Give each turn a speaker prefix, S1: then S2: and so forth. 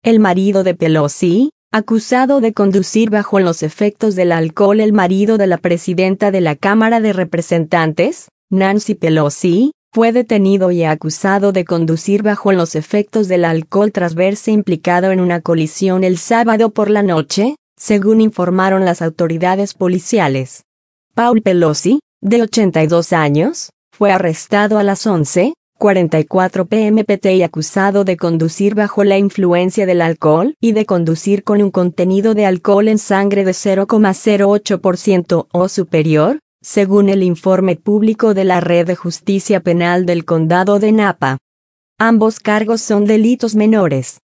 S1: El marido de Pelosi, acusado de conducir bajo los efectos del alcohol. El marido de la presidenta de la Cámara de Representantes, Nancy Pelosi, fue detenido y acusado de conducir bajo los efectos del alcohol tras verse implicado en una colisión el sábado por la noche, según informaron las autoridades policiales. Paul Pelosi, de 82 años, fue arrestado a las 11:44 p.m. PT y acusado de conducir bajo la influencia del alcohol y de conducir con un contenido de alcohol en sangre de 0,08% o superior, según el informe público de la Red de Justicia Penal del Condado de Napa. Ambos cargos son delitos menores.